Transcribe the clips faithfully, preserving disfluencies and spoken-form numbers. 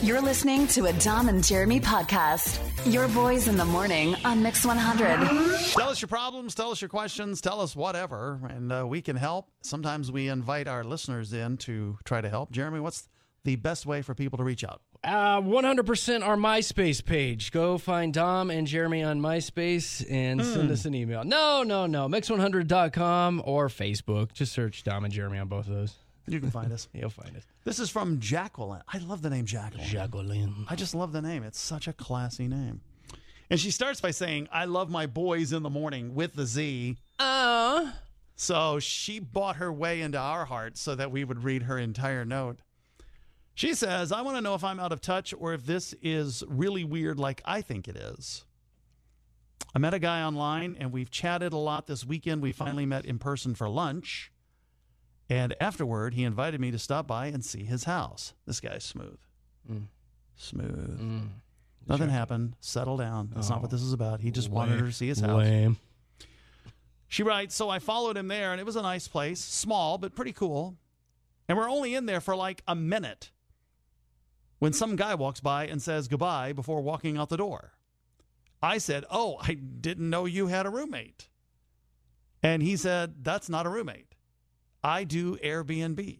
You're listening to a Dom and Jeremy podcast. Your boys in the morning on Mix one hundred. Tell us your problems, tell us your questions, tell us whatever, and uh, we can help. Sometimes we invite our listeners in to try to help. Jeremy, what's the best way for people to reach out? Uh, one hundred percent our MySpace page. Go find Dom and Jeremy on MySpace and mm. send us an email. No, no, no. mix one hundred dot com or Facebook. Just search Dom and Jeremy on both of those. You can find us. You'll find us. This is from Jacqueline. I love the name Jacqueline. Jacqueline. I just love the name. It's such a classy name. And she starts by saying, I love my boys in the morning with the Z. Uh. So she bought her way into our hearts so that we would read her entire note. She says, I want to know if I'm out of touch or if this is really weird like I think it is. I met a guy online and we've chatted a lot this weekend. We finally met in person for lunch. And afterward, he invited me to stop by and see his house. This guy's smooth. Mm. Smooth. Mm. Nothing sure. happened. Settle down. That's oh. not what this is about. He just Lame. wanted her to see his house. Lame. She writes, so I followed him there, and it was a nice place. Small, but pretty cool. And we're only in there for like a minute when some guy walks by and says goodbye before walking out the door. I said, oh, I didn't know you had a roommate. And he said, that's not a roommate. I do Airbnb.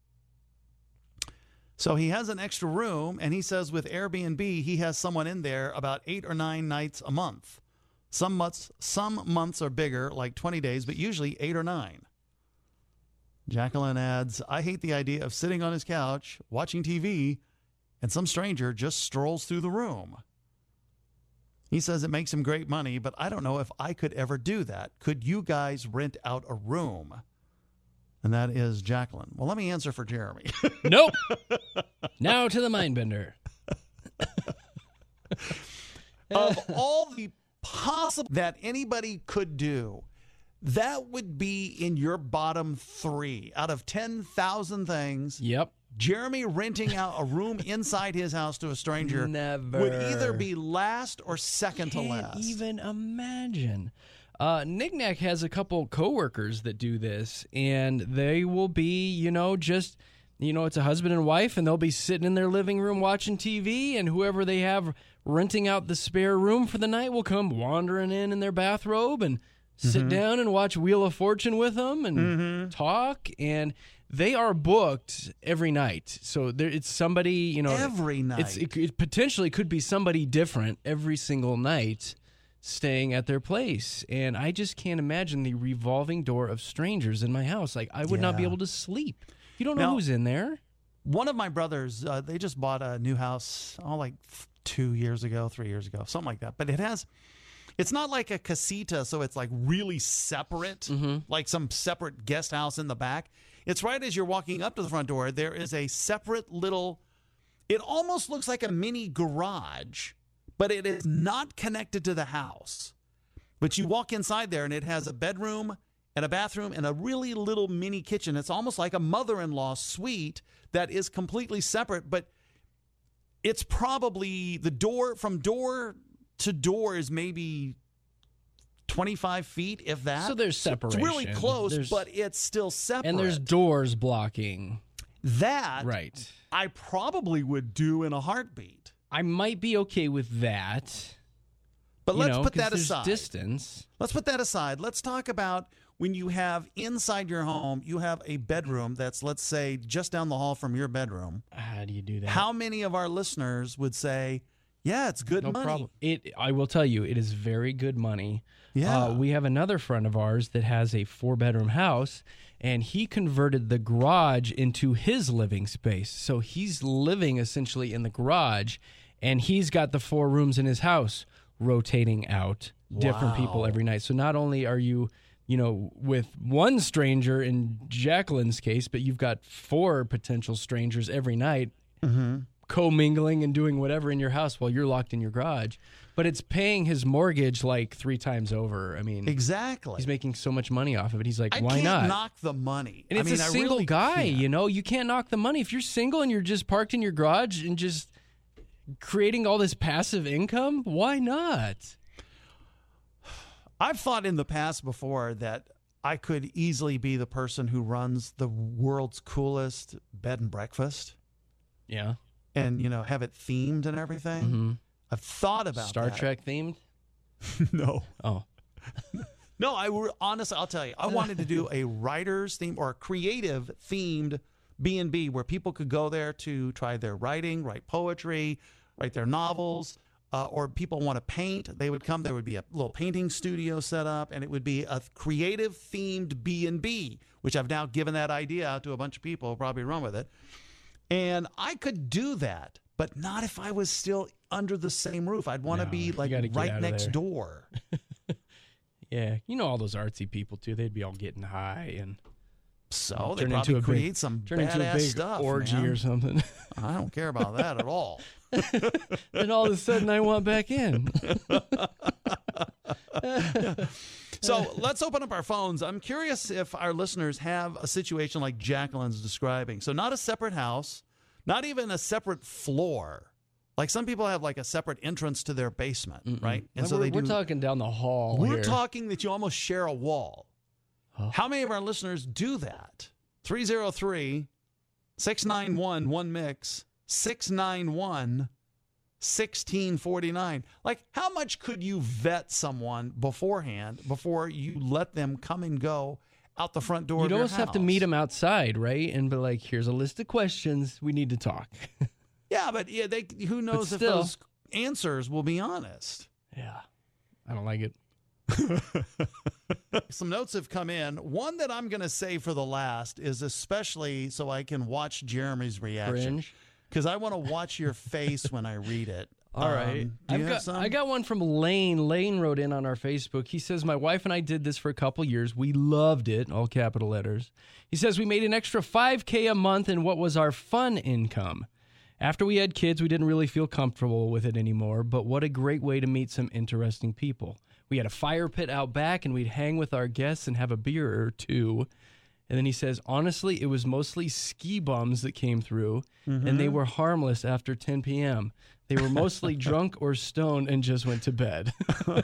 So he has an extra room, and he says with Airbnb, he has someone in there about eight or nine nights a month. Some months, some months are bigger, like twenty days, but usually eight or nine. Jacqueline adds, I hate the idea of sitting on his couch, watching T V, and some stranger just strolls through the room. He says it makes him great money, but I don't know if I could ever do that. Could you guys rent out a room? And that is Jacqueline. Well, let me answer for Jeremy. Nope. Now to the mind bender. Of all the possible that anybody could do, that would be in your bottom three. Out of ten thousand things, yep. Jeremy renting out a room inside his house to a stranger Never. would either be last or second Can't to last. Even imagine. Uh, Knick-Knack has a couple coworkers that do this, and they will be, you know, just, you know, it's a husband and wife, and they'll be sitting in their living room watching T V, and whoever they have renting out the spare room for the night will come wandering in in their bathrobe and sit mm-hmm. down and watch Wheel of Fortune with them and mm-hmm. talk, and they are booked every night. So there, it's somebody, you know. Every night. It's, it, it potentially could be somebody different every single night staying at their place. And I just can't imagine the revolving door of strangers in my house. Like, I would yeah. not be able to sleep. You don't know now, who's in there. One of my brothers, uh, they just bought a new house, oh, like two years ago, three years ago, something like that. But it has, it's not like a casita, so it's like really separate, mm-hmm. like some separate guest house in the back. It's right as you're walking up to the front door, there is a separate little, it almost looks like a mini garage, but it is not connected to the house. But you walk inside there, and it has a bedroom and a bathroom and a really little mini kitchen. It's almost like a mother-in-law suite that is completely separate, but it's probably the door from door to door is maybe twenty-five feet, if that. So there's separation. It's really close, there's, but it's still separate. And there's doors blocking. That, right. I probably would do in a heartbeat. I might be okay with that. But let's know, put that there's aside. Distance. Let's put that aside. Let's talk about when you have inside your home, you have a bedroom that's, let's say, just down the hall from your bedroom. How do you do that? How many of our listeners would say, yeah, it's good no money? Problem. It, I will tell you, it is very good money. Yeah. Uh, we have another friend of ours that has a four-bedroom house, and he converted the garage into his living space. So he's living essentially in the garage, and he's got the four rooms in his house rotating out different wow. people every night. So not only are you, you know, with one stranger in Jacqueline's case, but you've got four potential strangers every night mm-hmm. commingling and doing whatever in your house while you're locked in your garage. But it's paying his mortgage like three times over. I mean, exactly. He's making so much money off of it. He's like, I why can't not? knock the money. And it's I mean, a I single really guy, can't. you know? You can't knock the money. If you're single and you're just parked in your garage and just creating all this passive income, why not? I've thought in the past before that I could easily be the person who runs the world's coolest bed and breakfast. Yeah. and, you know, have it themed and everything. Mm-hmm. I've thought about Star that. Trek themed? No. Oh. No, I re- honestly, I'll tell you, I wanted to do a writer's theme or a creative themed B and B where people could go there to try their writing, write poetry, write their novels, uh, or people want to paint. They would come. There would be a little painting studio set up, and it would be a creative themed B and B, which I've now given that idea out to a bunch of people who'll probably run with it. And I could do that, but not if I was still under the same roof. I'd want to No, be you like gotta get right out of next there. door. Yeah, you know all those artsy people too. They'd be all getting high and So they turn probably into a create big, some turn into a badass big stuff, orgy man. or something. I don't care about that at all. Then all of a sudden, I want back in. So let's open up our phones. I'm curious if our listeners have a situation like Jacqueline's describing. So not a separate house, not even a separate floor. Like some people have like a separate entrance to their basement, Mm-mm. right? And so we're, they do. we're talking down the hall. We're here. talking that you almost share a wall. Huh. How many of our listeners do that? three oh three, six nine one, one mix, six nine one, one six four nine. Like, how much could you vet someone beforehand before you let them come and go out the front door You'd of your almost have to house? meet them outside, right? And be like, here's a list of questions. We need to talk. Yeah, but yeah, they who knows if still- those answers will be honest. Yeah. I don't like it. Some notes have come in. One that I'm going to say for the last is especially so I can watch Jeremy's reaction. Cringe. Because I want to watch your face when I read it. All right. Um, do you I've have got, some? I got one from Lane. Lane wrote in on our Facebook. He says, my wife and I did this for a couple years. We loved it, all capital letters. He says, we made an extra five K a month in what was our fun income. After we had kids, we didn't really feel comfortable with it anymore, but what a great way to meet some interesting people. We had a fire pit out back, and we'd hang with our guests and have a beer or two. And then he says, honestly, it was mostly ski bums that came through, Mm-hmm. and they were harmless after ten p.m. They were mostly drunk or stoned and just went to bed.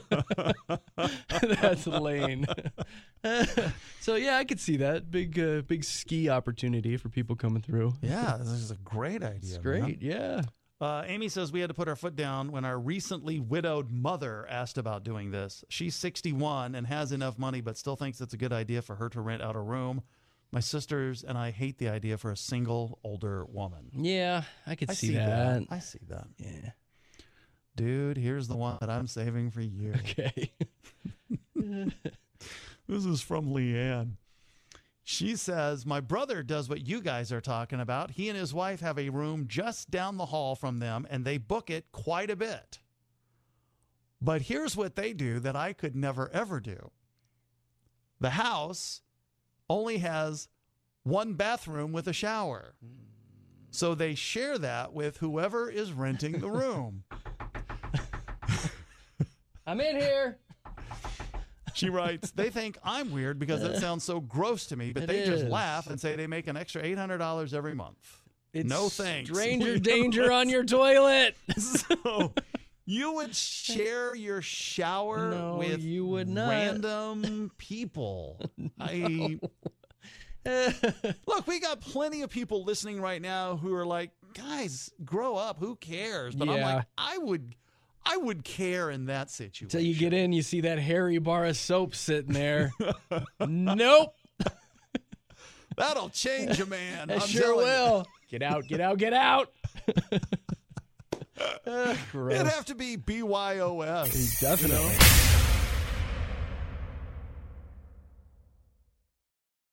That's Lane. So, yeah, I could see that. Big uh, big ski opportunity for people coming through. Yeah, this is a great idea. It's man. great, yeah. Uh, Amy says we had to put our foot down when our recently widowed mother asked about doing this. She's sixty-one and has enough money, but still thinks it's a good idea for her to rent out a room. My sisters and I hate the idea for a single older woman. Yeah, I could I see, see that. I see that. Yeah. Dude, here's the one that I'm saving for you. Okay. This is from Leanne. She says, my brother does what you guys are talking about. He and his wife have a room just down the hall from them, and they book it quite a bit. But here's what they do that I could never, ever do. The house only has one bathroom with a shower. So they share that with whoever is renting the room. I'm in here. She writes, they think I'm weird because it sounds so gross to me, but It they just is. laugh and say they make an extra eight hundred dollars every month. It's No thanks. Stranger danger on your toilet. So you would share your shower No, with you would not. random people. I Look, we got plenty of people listening right now who are like, guys, grow up. Who cares? But I'm Yeah. like, I would I would care in that situation. Till you get in, you see that hairy bar of soap sitting there. Nope. That'll change a man. I I'm sure telling you. will. Get out, get out, get out. Uh, gross. It'd have to be B Y O S. Definitely.